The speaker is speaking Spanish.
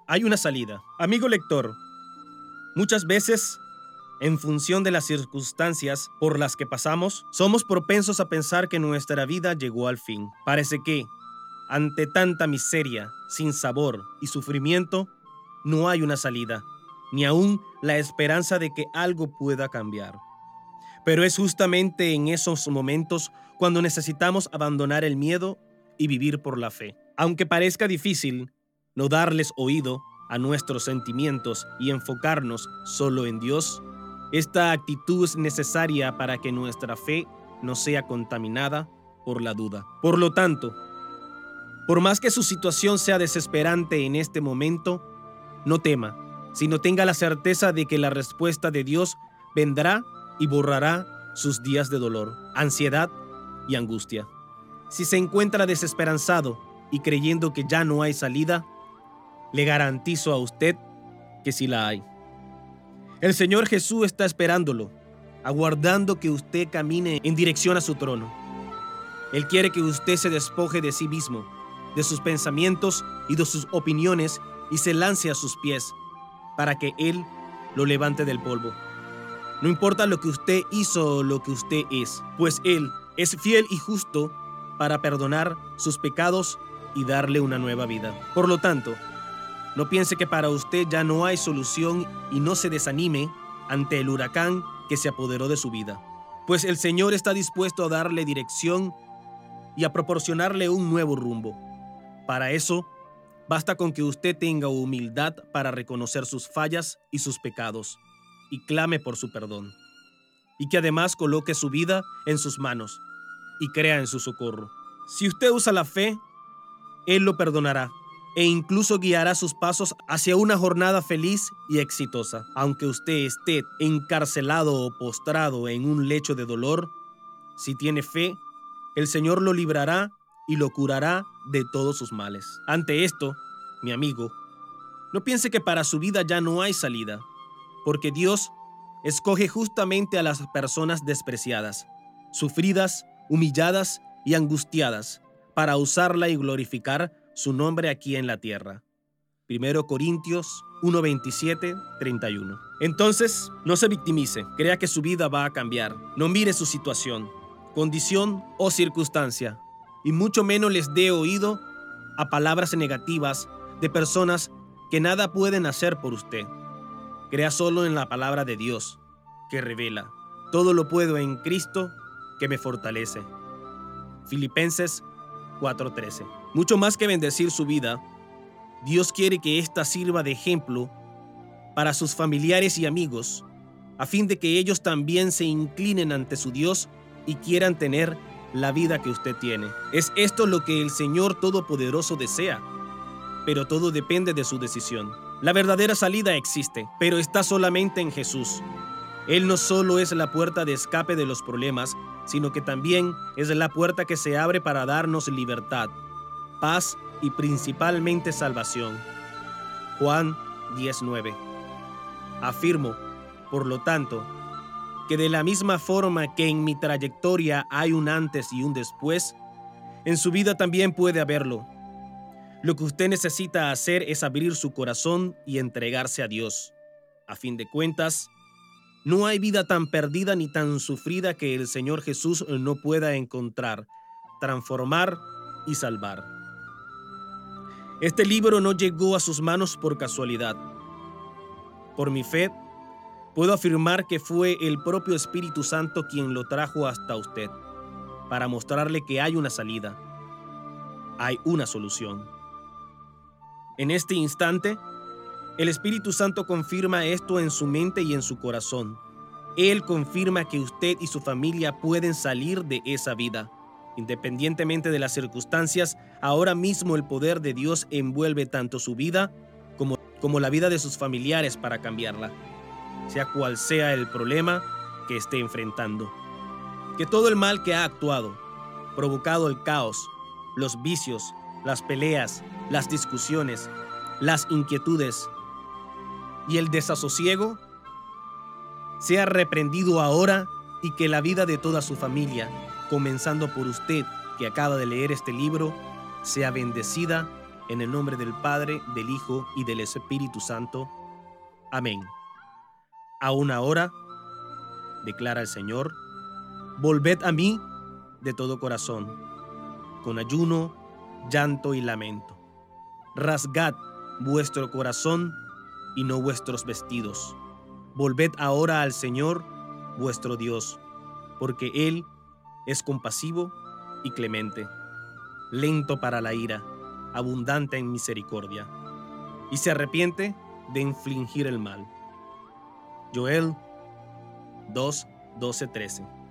Hay una salida. Amigo lector, muchas veces, en función de las circunstancias por las que pasamos, somos propensos a pensar que nuestra vida llegó al fin. Parece que, ante tanta miseria, sinsabor y sufrimiento, no hay una salida, ni aún la esperanza de que algo pueda cambiar. Pero es justamente en esos momentos cuando necesitamos abandonar el miedo y vivir por la fe. Aunque parezca difícil no darles oído a nuestros sentimientos y enfocarnos solo en Dios, esta actitud es necesaria para que nuestra fe no sea contaminada por la duda. Por lo tanto, por más que su situación sea desesperante en este momento, no tema, sino tenga la certeza de que la respuesta de Dios vendrá y borrará sus días de dolor, ansiedad y angustia. Si se encuentra desesperanzado y creyendo que ya no hay salida, le garantizo a usted que sí la hay. El Señor Jesús está esperándolo, aguardando que usted camine en dirección a su trono. Él quiere que usted se despoje de sí mismo, de sus pensamientos y de sus opiniones y se lance a sus pies para que Él lo levante del polvo. No importa lo que usted hizo o lo que usted es, pues Él es fiel y justo para perdonar sus pecados y darle una nueva vida. Por lo tanto, no piense que para usted ya no hay solución y no se desanime ante el huracán que se apoderó de su vida, pues el Señor está dispuesto a darle dirección y a proporcionarle un nuevo rumbo. Para eso, basta con que usted tenga humildad para reconocer sus fallas y sus pecados y clame por su perdón, y que además coloque su vida en sus manos y crea en su socorro. Si usted usa la fe, Él lo perdonará e incluso guiará sus pasos hacia una jornada feliz y exitosa. Aunque usted esté encarcelado o postrado en un lecho de dolor, si tiene fe, el Señor lo librará y lo curará de todos sus males. Ante esto, mi amigo, no piense que para su vida ya no hay salida, porque Dios escoge justamente a las personas despreciadas, sufridas, humilladas y angustiadas para usarla y glorificar su nombre aquí en la tierra. 1 Corintios 1:27, 31. Entonces, no se victimice, crea que su vida va a cambiar. No mire su situación, condición o circunstancia, y mucho menos les dé oído a palabras negativas de personas que nada pueden hacer por usted. Crea solo en la palabra de Dios, que revela: todo lo puedo en Cristo que me fortalece. Filipenses 4:13. Mucho más que bendecir su vida, Dios quiere que ésta sirva de ejemplo para sus familiares y amigos, a fin de que ellos también se inclinen ante su Dios y quieran tener la vida que usted tiene. Es esto lo que el Señor Todopoderoso desea, pero todo depende de su decisión. La verdadera salida existe, pero está solamente en Jesús. Él no solo es la puerta de escape de los problemas, sino que también es la puerta que se abre para darnos libertad, paz y principalmente salvación. Juan 10:9. Afirmo, por lo tanto, que de la misma forma que en mi trayectoria hay un antes y un después, en su vida también puede haberlo. Lo que usted necesita hacer es abrir su corazón y entregarse a Dios. A fin de cuentas, no hay vida tan perdida ni tan sufrida que el Señor Jesús no pueda encontrar, transformar y salvar. Este libro no llegó a sus manos por casualidad. Por mi fe, puedo afirmar que fue el propio Espíritu Santo quien lo trajo hasta usted, para mostrarle que hay una salida, hay una solución. En este instante, el Espíritu Santo confirma esto en su mente y en su corazón. Él confirma que usted y su familia pueden salir de esa vida. Independientemente de las circunstancias, ahora mismo el poder de Dios envuelve tanto su vida como la vida de sus familiares para cambiarla, sea cual sea el problema que esté enfrentando. Que todo el mal que ha actuado, provocado el caos, los vicios, las peleas, las discusiones, las inquietudes y el desasosiego sea reprendido ahora, y que la vida de toda su familia, comenzando por usted que acaba de leer este libro, sea bendecida En el nombre del Padre, del Hijo y del Espíritu Santo. Amén. Aún ahora, declara el Señor, volved a mí de todo corazón, con ayuno, llanto y lamento. Rasgad vuestro corazón y no vuestros vestidos. Volved ahora al Señor, vuestro Dios, porque Él es compasivo y clemente, lento para la ira, abundante en misericordia, y se arrepiente de infligir el mal. Joel 2, 12, 13.